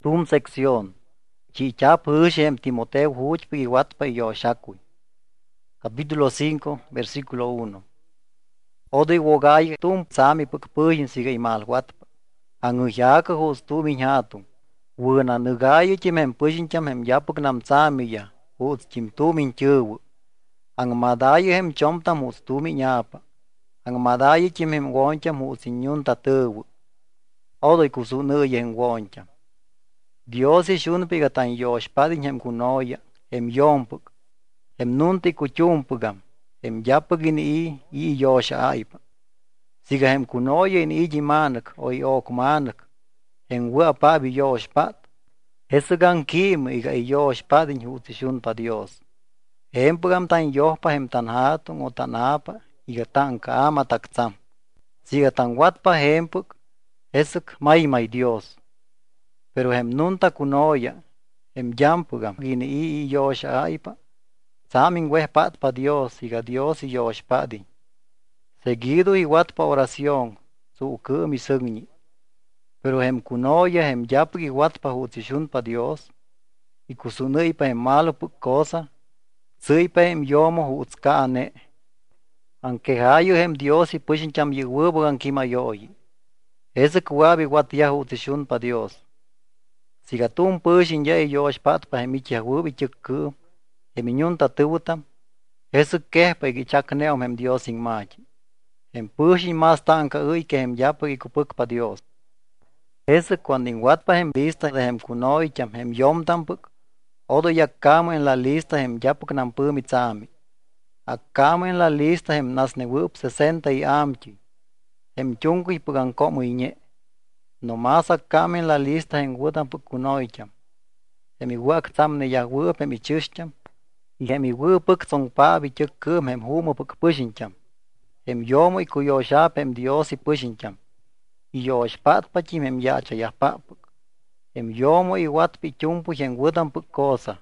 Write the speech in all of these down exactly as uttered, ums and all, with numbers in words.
Tum sección. Chicha Pushem Timoteo Huchpi y Watpa y Yoshakui. Capítulo cinco, versículo uno. Odi wogay tum sami puk puyin siga imal watpa. Anguyaka hos tu minhatum. Wuna nugayo chim hem pushin cham hem yapuk nam sami ya. Hos chim tu min chuwu. Ang madayo hem chom tam hos tu min yapa. Ang madayo chim hem woncham hos inyun tatuwu. Odo kusu nuye hem woncham. Dios is un pigatan yosh padin hem kunoya. Hem yompuk. Hem nunti kuchumpugam. Hem yapagin i i yosh aipa. Siga hem kunoya in iji manak o i ok manak. Hem wa pabi yosh pat. Hesagan kim iga i yosh padin hutishun pa Dios. Hem pugam tan yohpa hem tan hatun o tan apa. Iga tan kaama taktsam. Siga tan watpa hempuk. Hesak may may Dios. Pero hem nunta kunoya. Hem yampugam gini i i yosh aipa. Samin weh pat pa Dios, iga Dios y yosh padi. Seguido y wat pa oración, su ke mi sungni. Pero hem kunoya, hem yapag y wat pa hutishun pa Dios. Y kusunay pa hem malo puk cosa. Suy pa hem yomo hutska ane. Anke hayo hem Dios y pushin cham yuwebo ang kimayoyi. Ese kuwabi wat ya hutishun pa Dios. Siga tum pushin ya y yosh pat pa hem ichi hawobi chukku. Eminyun tatuutam, Jesús kehpa y chakneom hem Dios in machi. Hem pushin mas tanka uy que hem yapa y kupuk pa Dios. Jesús cuando in watpa hem lista de hem kunoy cham hem yom tampuk, odo yakamo en la lista hem yapuk nam pumitzami. Akamo en la lista hem nasnewup sesenta y amchi. Hem chunku y pugan komu iñe. No mas akamo en la lista hem wutam puk kunoy cham. Hem iwak tam ne yahwup hem ichushcham. Y hem iwu puk song pa bi chuk kum hem humo puk pushincham. Hem yomo y kuyoshap hem Dios y pushincham. Y yosh pat pachim hem yacha yahpapuk. Hem yomo y wat pi chumpu hem wudan puk cosa.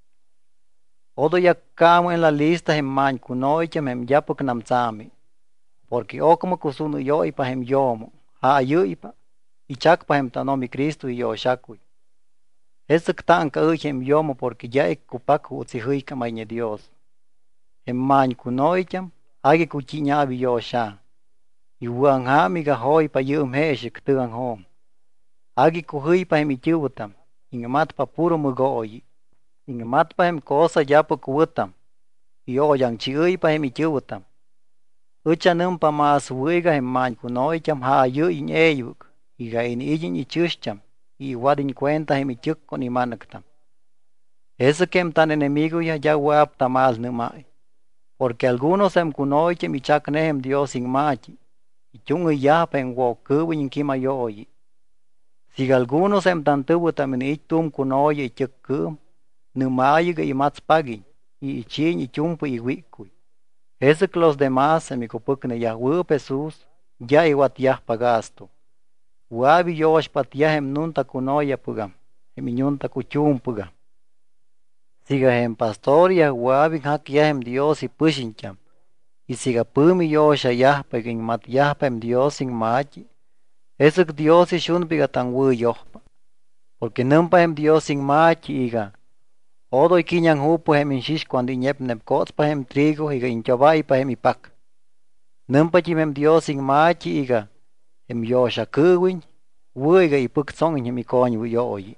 Odo yakamo en la lista hem man kunoycham hem yapuk namzami. Porque okmo kusunu yo ipa hem yomo. Ha ayu ipa. Y chak pa hem tanomi Cristo y yoshakui. Esek tanka uy hem yomo porque ya ek kupak utzihuika maine Dios. Hem man kunoycham, agi kuchiñabi yosha. Iwan hamiga hoy pa yum heshik tuang hom. Agi kuhui pa hem ichubutam, ingamat pa puro mugoyi. Ingamat pa hem kosa yapo kuutam. Iyo yang chiuy pa hem ichubutam. Uchanum pa mas wiga hem man kunoycham ha ayu in eyuk. Iga in ijin ichushcham. Y wadin cuenta hem ichuk con imanaktam. Eso que hem tan enemigo ya ya wap tamal numai. Porque algunos hem kunoyche mi chakne hem Dios in machi. Y chung ya pen wo kubu in kima yoyi. Si algunos hem tan tubu tamin ichtum kunoye ichuk kum. Numai ga imats pagin. Y ichin y chumpu y wikui. Eso que los demás hem ikupukne ya wup Jesús. Ya iwat ya pagasto. Wabi yosh patia hem nunta kunoya pugam, hem inyunta kuchum pugam. Siga hem pastoria wabi hakia hem Dios y pushincham. Y siga pumi yosha yahpa in mat yahpa hem Dios in machi. Esuk Dios y shun piga tan wu yohpa. Porque numpa hem Dios in machi iga. Odo ikinyan hupu hem inshish cuando inyep nepkots pa hem trigo iga inchabay pa hem ipak. Numpa chim hem Dios in machi iga. Hem yosha kuwin, wuiga y puk song hem ikony wu yoyi.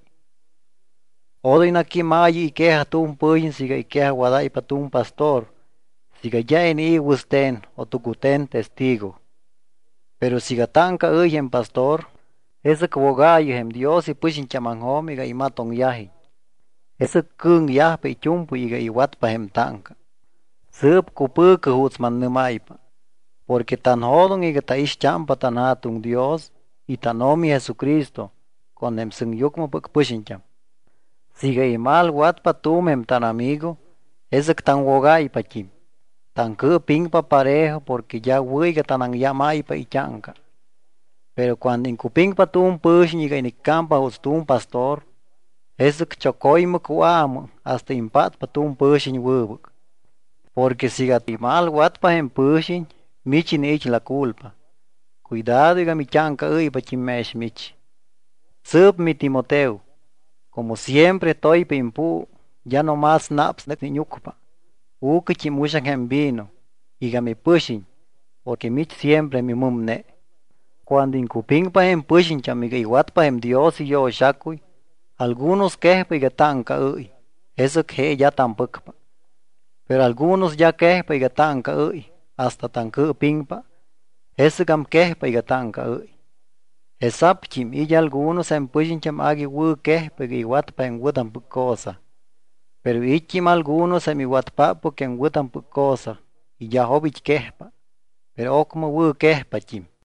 Odo inaki mayi ikeha tum puyin siga ikeha waday pa tum pastor, siga ya en i wusten o tukuten testigo. Pero siga tanka uy hem pastor, ese kwogayo hem Dios y pushin chamanghom iga imatong yahi. Ese kung yah pa ichumpu iga iwat pa hem tanka. Sup kupuk hutsman numaipa. Porque tan hodon iga ta ischampa tan hatung Dios y tan omi Jesucristo con hem sung yukmo puk pushincham. Siga imal wat patum hem tan amigo, esek tan wogay pachim. Tan ku ping pa parejo porque ya wiga tan ang yamay pa ichanka. Pero cuando inkuping patum pushin iga inikampa hustum pastor, esek chokoy mo kuamo hasta impat patum pushin wubuk. Porque siga imal wat pa hem pushin, Michi ni ich la culpa. Cuidado y mi chanca uy pa chimesh mich. Sup mi Timoteo. Como siempre toy pimpu, ya no más naps net niñucpa. Uke chimushan en vino, y mi pushin, porque mich siempre mi mumne. Cuando incupingpa en pushin chamiga iguatpa en Dios y yo shakuy, algunos quejpa y gatanka uy, eso que ya tampoco. Pero algunos ya quejpa y gatanka uy, hasta tan pingpa, eso gam quejpa y gatanka uy. Esapchim y ya algunos en pushin cham agi wu quejpa y iguatpa en wudan cosa. Pero ichim algunos en mi watpa porque en wudan cosa, y ya hobich quejpa, pero okmo wu quejpa chim.